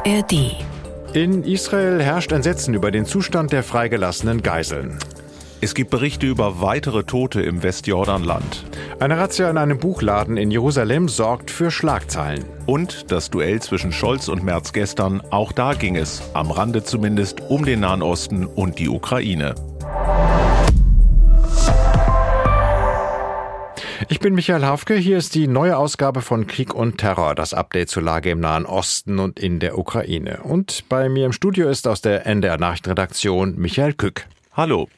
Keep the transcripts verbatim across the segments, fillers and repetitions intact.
A R D. In Israel herrscht Entsetzen über den Zustand der freigelassenen Geiseln. Es gibt Berichte über weitere Tote im Westjordanland. Eine Razzia in einem Buchladen in Jerusalem sorgt für Schlagzeilen. Und das Duell zwischen Scholz und Merz gestern, auch da ging es, am Rande zumindest, um den Nahen Osten und die Ukraine. Ich bin Michael Hafke, hier ist die neue Ausgabe von Krieg und Terror, das Update zur Lage im Nahen Osten und in der Ukraine. Und bei mir im Studio ist aus der N D R-Nachrichtenredaktion Michael Kück. Hallo.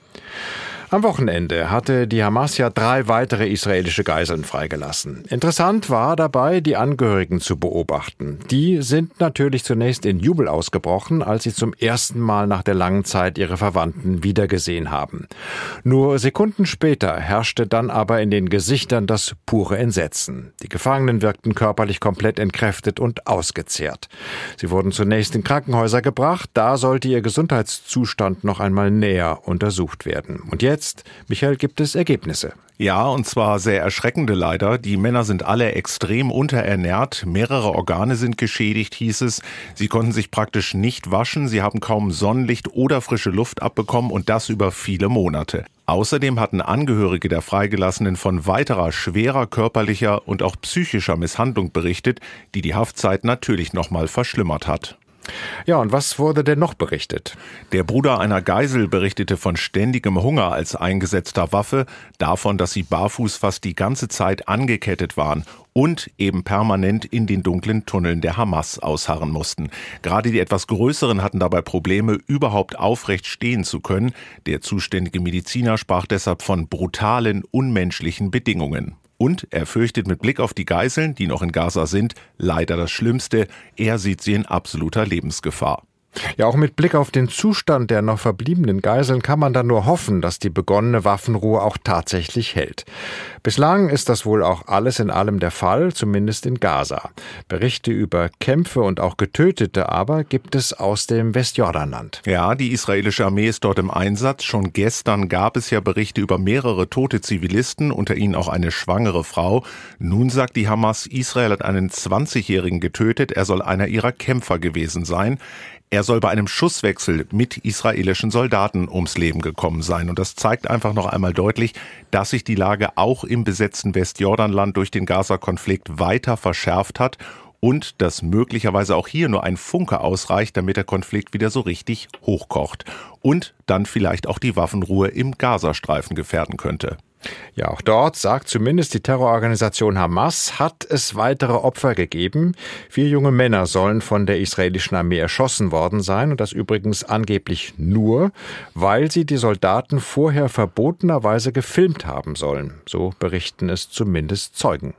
Am Wochenende hatte die Hamas ja drei weitere israelische Geiseln freigelassen. Interessant war dabei, die Angehörigen zu beobachten. Die sind natürlich zunächst in Jubel ausgebrochen, als sie zum ersten Mal nach der langen Zeit ihre Verwandten wiedergesehen haben. Nur Sekunden später herrschte dann aber in den Gesichtern das pure Entsetzen. Die Gefangenen wirkten körperlich komplett entkräftet und ausgezehrt. Sie wurden zunächst in Krankenhäuser gebracht, da sollte ihr Gesundheitszustand noch einmal näher untersucht werden. Und jetzt Jetzt, Michael, gibt es Ergebnisse. Ja, und zwar sehr erschreckende leider. Die Männer sind alle extrem unterernährt. Mehrere Organe sind geschädigt, hieß es. Sie konnten sich praktisch nicht waschen. Sie haben kaum Sonnenlicht oder frische Luft abbekommen und das über viele Monate. Außerdem hatten Angehörige der Freigelassenen von weiterer schwerer körperlicher und auch psychischer Misshandlung berichtet, die die Haftzeit natürlich nochmal verschlimmert hat. Ja, und was wurde denn noch berichtet? Der Bruder einer Geisel berichtete von ständigem Hunger als eingesetzter Waffe, davon, dass sie barfuß fast die ganze Zeit angekettet waren und eben permanent in den dunklen Tunneln der Hamas ausharren mussten. Gerade die etwas größeren hatten dabei Probleme, überhaupt aufrecht stehen zu können. Der zuständige Mediziner sprach deshalb von brutalen, unmenschlichen Bedingungen. Und er fürchtet mit Blick auf die Geiseln, die noch in Gaza sind, leider das Schlimmste. Er sieht sie in absoluter Lebensgefahr. Ja, auch mit Blick auf den Zustand der noch verbliebenen Geiseln kann man dann nur hoffen, dass die begonnene Waffenruhe auch tatsächlich hält. Bislang ist das wohl auch alles in allem der Fall, zumindest in Gaza. Berichte über Kämpfe und auch Getötete aber gibt es aus dem Westjordanland. Ja, die israelische Armee ist dort im Einsatz. Schon gestern gab es ja Berichte über mehrere tote Zivilisten, unter ihnen auch eine schwangere Frau. Nun sagt die Hamas, Israel hat einen zwanzigjährigen getötet. Er soll einer ihrer Kämpfer gewesen sein. Er soll bei einem Schusswechsel mit israelischen Soldaten ums Leben gekommen sein. Und das zeigt einfach noch einmal deutlich, dass sich die Lage auch im besetzten Westjordanland durch den Gaza-Konflikt weiter verschärft hat und dass möglicherweise auch hier nur ein Funke ausreicht, damit der Konflikt wieder so richtig hochkocht und dann vielleicht auch die Waffenruhe im Gazastreifen gefährden könnte. Ja, auch dort, sagt zumindest die Terrororganisation Hamas, hat es weitere Opfer gegeben. Vier junge Männer sollen von der israelischen Armee erschossen worden sein und das übrigens angeblich nur, weil sie die Soldaten vorher verbotenerweise gefilmt haben sollen. So berichten es zumindest Zeugen.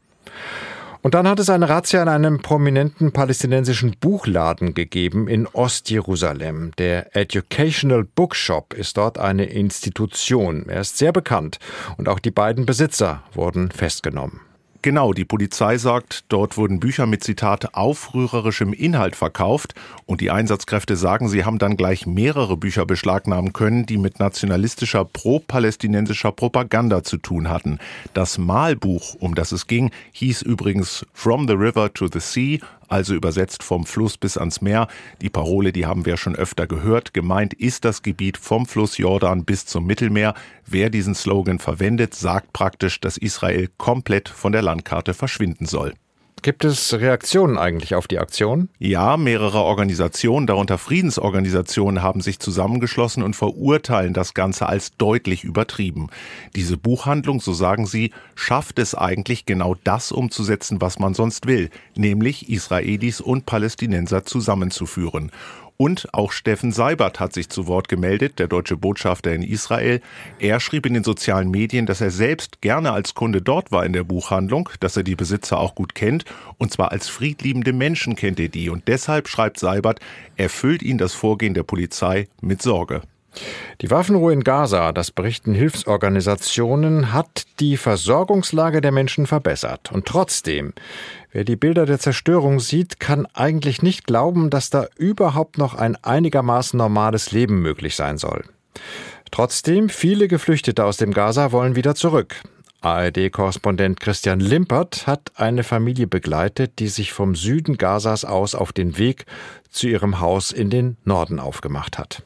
Und dann hat es eine Razzia in einem prominenten palästinensischen Buchladen gegeben in Ostjerusalem. Der Educational Bookshop ist dort eine Institution. Er ist sehr bekannt und auch die beiden Besitzer wurden festgenommen. Genau, die Polizei sagt, dort wurden Bücher mit, Zitat, aufrührerischem Inhalt verkauft und die Einsatzkräfte sagen, sie haben dann gleich mehrere Bücher beschlagnahmen können, die mit nationalistischer, pro-palästinensischer Propaganda zu tun hatten. Das Malbuch, um das es ging, hieß übrigens From the River to the Sea, also übersetzt vom Fluss bis ans Meer. Die Parole, die haben wir schon öfter gehört. Gemeint ist das Gebiet vom Fluss Jordan bis zum Mittelmeer. Wer diesen Slogan verwendet, sagt praktisch, dass Israel komplett von der Landkarte verschwinden soll. Gibt es Reaktionen eigentlich auf die Aktion? Ja, mehrere Organisationen, darunter Friedensorganisationen, haben sich zusammengeschlossen und verurteilen das Ganze als deutlich übertrieben. Diese Buchhandlung, so sagen sie, schafft es eigentlich genau das umzusetzen, was man sonst will, nämlich Israelis und Palästinenser zusammenzuführen. Und auch Steffen Seibert hat sich zu Wort gemeldet, der deutsche Botschafter in Israel. Er schrieb in den sozialen Medien, dass er selbst gerne als Kunde dort war in der Buchhandlung, dass er die Besitzer auch gut kennt. Und zwar als friedliebende Menschen kennt er die. Und deshalb, schreibt Seibert, erfüllt ihn das Vorgehen der Polizei mit Sorge. Die Waffenruhe in Gaza, das berichten Hilfsorganisationen, hat die Versorgungslage der Menschen verbessert. Und trotzdem, wer die Bilder der Zerstörung sieht, kann eigentlich nicht glauben, dass da überhaupt noch ein einigermaßen normales Leben möglich sein soll. Trotzdem, viele Geflüchtete aus dem Gaza wollen wieder zurück. A R D-Korrespondent Christian Limpert hat eine Familie begleitet, die sich vom Süden Gazas aus auf den Weg zu ihrem Haus in den Norden aufgemacht hat.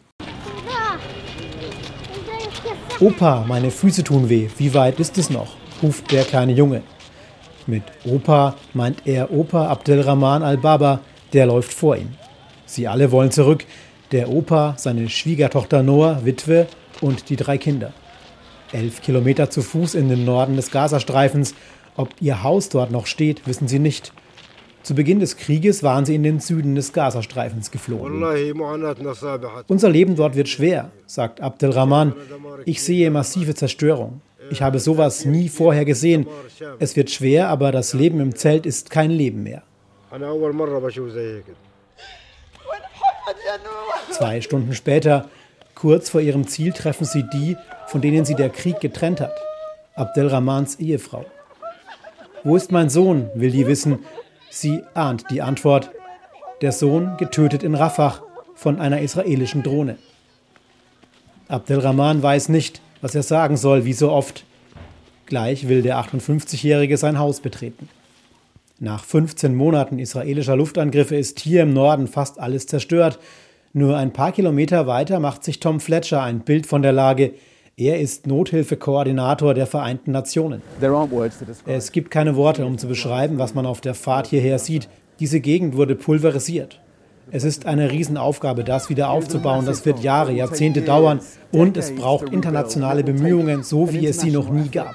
Opa, meine Füße tun weh. Wie weit ist es noch? Ruft der kleine Junge. Mit Opa meint er Opa Abdelrahman al-Baba, der läuft vor ihm. Sie alle wollen zurück. Der Opa, seine Schwiegertochter Noah, Witwe und die drei Kinder. Elf Kilometer zu Fuß in den Norden des Gazastreifens. Ob ihr Haus dort noch steht, wissen sie nicht. Zu Beginn des Krieges waren sie in den Süden des Gazastreifens geflohen. Unser Leben dort wird schwer, sagt Abdelrahman. Ich sehe massive Zerstörung. Ich habe sowas nie vorher gesehen. Es wird schwer, aber das Leben im Zelt ist kein Leben mehr. Zwei Stunden später, kurz vor ihrem Ziel, treffen sie die, von denen sie der Krieg getrennt hat. Abdelrahmans Ehefrau. Wo ist mein Sohn, will die wissen. Sie ahnt die Antwort. Der Sohn getötet in Rafah von einer israelischen Drohne. Abdelrahman weiß nicht, was er sagen soll, wie so oft. Gleich will der achtundfünfzigjährige sein Haus betreten. Nach fünfzehn Monaten israelischer Luftangriffe ist hier im Norden fast alles zerstört. Nur ein paar Kilometer weiter macht sich Tom Fletcher ein Bild von der Lage. Er ist Nothilfekoordinator der Vereinten Nationen. Es gibt keine Worte, um zu beschreiben, was man auf der Fahrt hierher sieht. Diese Gegend wurde pulverisiert. Es ist eine Riesenaufgabe, das wieder aufzubauen. Das wird Jahre, Jahrzehnte dauern. Und es braucht internationale Bemühungen, so wie es sie noch nie gab.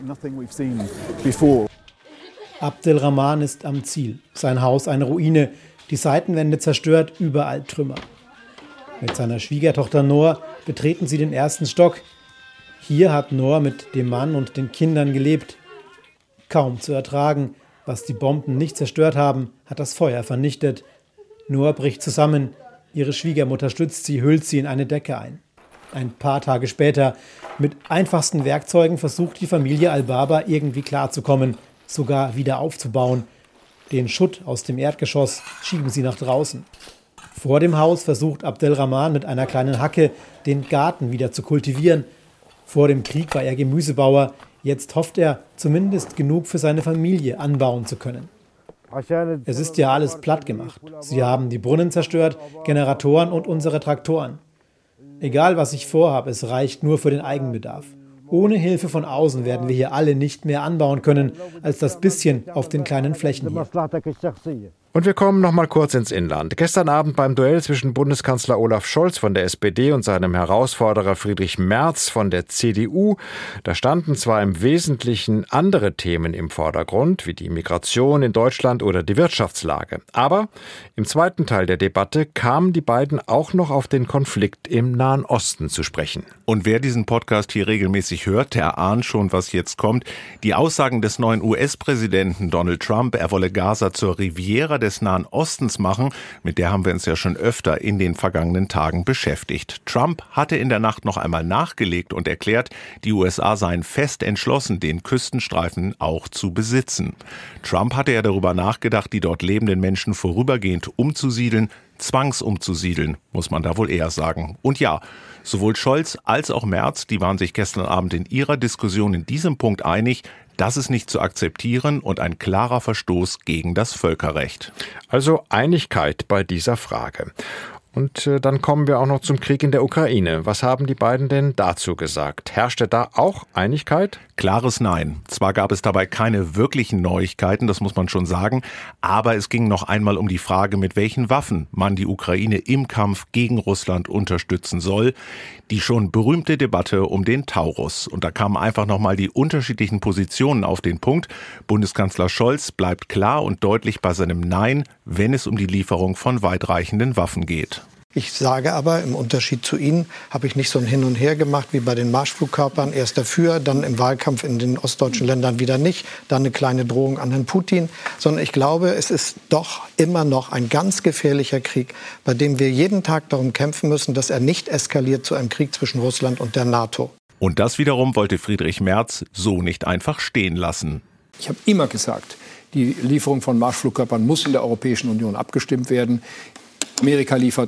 Abdelrahman ist am Ziel. Sein Haus eine Ruine, die Seitenwände zerstört, überall Trümmer. Mit seiner Schwiegertochter Noah betreten sie den ersten Stock. Hier hat Noah mit dem Mann und den Kindern gelebt. Kaum zu ertragen, was die Bomben nicht zerstört haben, hat das Feuer vernichtet. Noah bricht zusammen. Ihre Schwiegermutter stützt sie, hüllt sie in eine Decke ein. Ein paar Tage später, mit einfachsten Werkzeugen, versucht die Familie al-Baba irgendwie klarzukommen, sogar wieder aufzubauen. Den Schutt aus dem Erdgeschoss schieben sie nach draußen. Vor dem Haus versucht Abdelrahman mit einer kleinen Hacke, den Garten wieder zu kultivieren. Vor dem Krieg war er Gemüsebauer. Jetzt hofft er, zumindest genug für seine Familie anbauen zu können. Es ist ja alles platt gemacht. Sie haben die Brunnen zerstört, Generatoren und unsere Traktoren. Egal, was ich vorhabe, es reicht nur für den Eigenbedarf. Ohne Hilfe von außen werden wir hier alle nicht mehr anbauen können, als das bisschen auf den kleinen Flächen hier. Und wir kommen noch mal kurz ins Inland. Gestern Abend beim Duell zwischen Bundeskanzler Olaf Scholz von der S P D und seinem Herausforderer Friedrich Merz von der C D U, da standen zwar im Wesentlichen andere Themen im Vordergrund, wie die Migration in Deutschland oder die Wirtschaftslage. Aber im zweiten Teil der Debatte kamen die beiden auch noch auf den Konflikt im Nahen Osten zu sprechen. Und wer diesen Podcast hier regelmäßig hört, der ahnt schon, was jetzt kommt. Die Aussagen des neuen U S-Präsidenten Donald Trump, er wolle Gaza zur Riviera des Nahen Ostens machen, mit der haben wir uns ja schon öfter in den vergangenen Tagen beschäftigt. Trump hatte in der Nacht noch einmal nachgelegt und erklärt, die U S A seien fest entschlossen, den Küstenstreifen auch zu besitzen. Trump hatte ja darüber nachgedacht, die dort lebenden Menschen vorübergehend umzusiedeln, zwangsumzusiedeln, muss man da wohl eher sagen. Und ja, sowohl Scholz als auch Merz, die waren sich gestern Abend in ihrer Diskussion in diesem Punkt einig, das ist nicht zu akzeptieren und ein klarer Verstoß gegen das Völkerrecht. Also Einigkeit bei dieser Frage. Und äh, dann kommen wir auch noch zum Krieg in der Ukraine. Was haben die beiden denn dazu gesagt? Herrschte da auch Einigkeit? Klares Nein. Zwar gab es dabei keine wirklichen Neuigkeiten, das muss man schon sagen, aber es ging noch einmal um die Frage, mit welchen Waffen man die Ukraine im Kampf gegen Russland unterstützen soll. Die schon berühmte Debatte um den Taurus. Und da kamen einfach nochmal die unterschiedlichen Positionen auf den Punkt. Bundeskanzler Scholz bleibt klar und deutlich bei seinem Nein, wenn es um die Lieferung von weitreichenden Waffen geht. Ich sage aber, im Unterschied zu Ihnen habe ich nicht so ein Hin und Her gemacht wie bei den Marschflugkörpern. Erst dafür, dann im Wahlkampf in den ostdeutschen Ländern wieder nicht. Dann eine kleine Drohung an Herrn Putin. Sondern ich glaube, es ist doch immer noch ein ganz gefährlicher Krieg, bei dem wir jeden Tag darum kämpfen müssen, dass er nicht eskaliert zu einem Krieg zwischen Russland und der NATO. Und das wiederum wollte Friedrich Merz so nicht einfach stehen lassen. Ich habe immer gesagt, die Lieferung von Marschflugkörpern muss in der Europäischen Union abgestimmt werden. Amerika liefert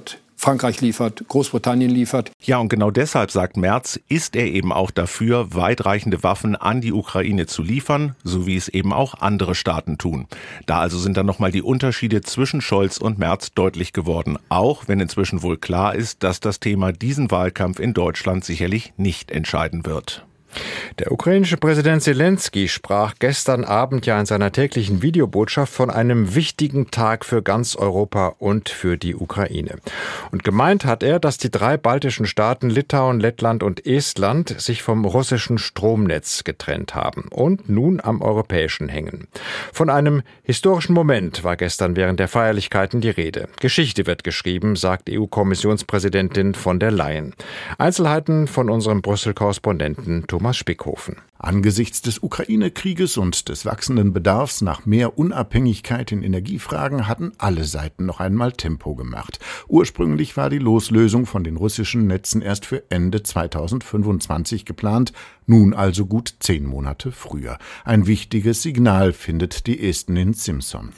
Frankreich liefert, Großbritannien liefert. Ja, und genau deshalb, sagt Merz, ist er eben auch dafür, weitreichende Waffen an die Ukraine zu liefern, so wie es eben auch andere Staaten tun. Da also sind dann nochmal die Unterschiede zwischen Scholz und Merz deutlich geworden, auch wenn inzwischen wohl klar ist, dass das Thema diesen Wahlkampf in Deutschland sicherlich nicht entscheiden wird. Der ukrainische Präsident Selenskyj sprach gestern Abend ja in seiner täglichen Videobotschaft von einem wichtigen Tag für ganz Europa und für die Ukraine. Und gemeint hat er, dass die drei baltischen Staaten Litauen, Lettland und Estland sich vom russischen Stromnetz getrennt haben und nun am europäischen hängen. Von einem historischen Moment war gestern während der Feierlichkeiten die Rede. Geschichte wird geschrieben, sagt E U-Kommissionspräsidentin von der Leyen. Einzelheiten von unserem Brüssel-Korrespondenten Thomas Spickhofen. Angesichts des Ukraine-Krieges und des wachsenden Bedarfs nach mehr Unabhängigkeit in Energiefragen hatten alle Seiten noch einmal Tempo gemacht. Ursprünglich war die Loslösung von den russischen Netzen erst für Ende zweitausendfünfundzwanzig geplant, nun also gut zehn Monate früher. Ein wichtiges Signal, findet die Estin Simpson.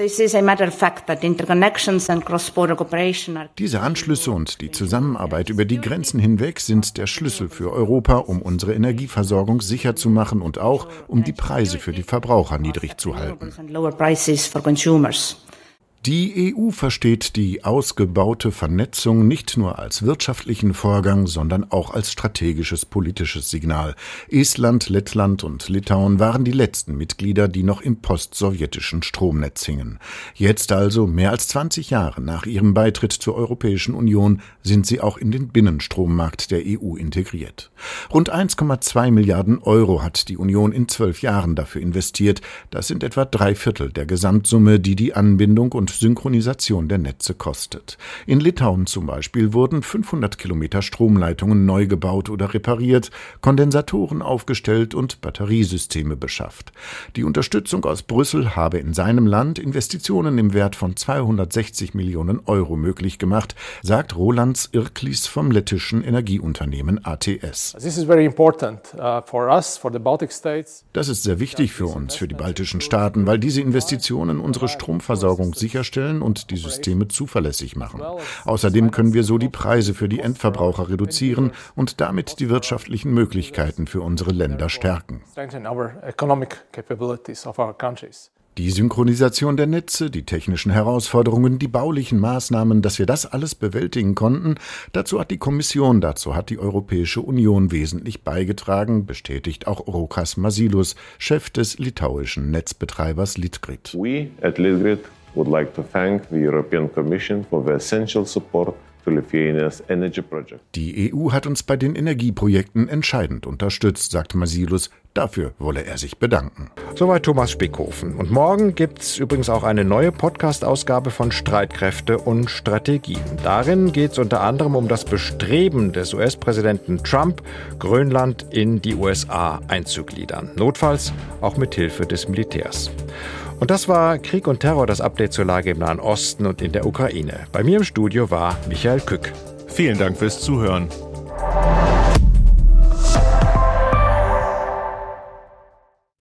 Diese Anschlüsse und die Zusammenarbeit über die Grenzen hinweg sind der Schlüssel für Europa, um unsere Energieversorgung sicher zu machen und auch, um die Preise für die Verbraucher niedrig zu halten. Die E U versteht die ausgebaute Vernetzung nicht nur als wirtschaftlichen Vorgang, sondern auch als strategisches politisches Signal. Estland, Lettland und Litauen waren die letzten Mitglieder, die noch im postsowjetischen Stromnetz hingen. Jetzt also, mehr als zwanzig Jahre nach ihrem Beitritt zur Europäischen Union, sind sie auch in den Binnenstrommarkt der E U integriert. Rund eins Komma zwei Milliarden Euro hat die Union in zwölf Jahren dafür investiert. Das sind etwa drei Viertel der Gesamtsumme, die die Anbindung und Synchronisation der Netze kostet. In Litauen zum Beispiel wurden fünfhundert Kilometer Stromleitungen neu gebaut oder repariert, Kondensatoren aufgestellt und Batteriesysteme beschafft. Die Unterstützung aus Brüssel habe in seinem Land Investitionen im Wert von zweihundertsechzig Millionen Euro möglich gemacht, sagt Rolands Irklis vom lettischen Energieunternehmen A T S. Das ist sehr wichtig für uns, für die baltischen Staaten, weil diese Investitionen unsere Stromversorgung sicherstellen und die Systeme zuverlässig machen. Außerdem können wir so die Preise für die Endverbraucher reduzieren und damit die wirtschaftlichen Möglichkeiten für unsere Länder stärken. Die Synchronisation der Netze, die technischen Herausforderungen, die baulichen Maßnahmen, dass wir das alles bewältigen konnten, dazu hat die Kommission, dazu hat die Europäische Union wesentlich beigetragen, bestätigt auch Rokas Masiulis, Chef des litauischen Netzbetreibers Litgrid. We at Litgrid would like to thank the European Commission for the essential support to Lithuania's energy project. Die E U hat uns bei den Energieprojekten entscheidend unterstützt, sagt Masiulis. Dafür wolle er sich bedanken. Soweit Thomas Spickhofen. Und morgen gibt's übrigens auch eine neue Podcast-Ausgabe von Streitkräfte und Strategien. Darin geht's unter anderem um das Bestreben des U S-Präsidenten Trump, Grönland in die U S A einzugliedern. Notfalls auch mit Hilfe des Militärs. Und das war Krieg und Terror, das Update zur Lage im Nahen Osten und in der Ukraine. Bei mir im Studio war Michael Kück. Vielen Dank fürs Zuhören.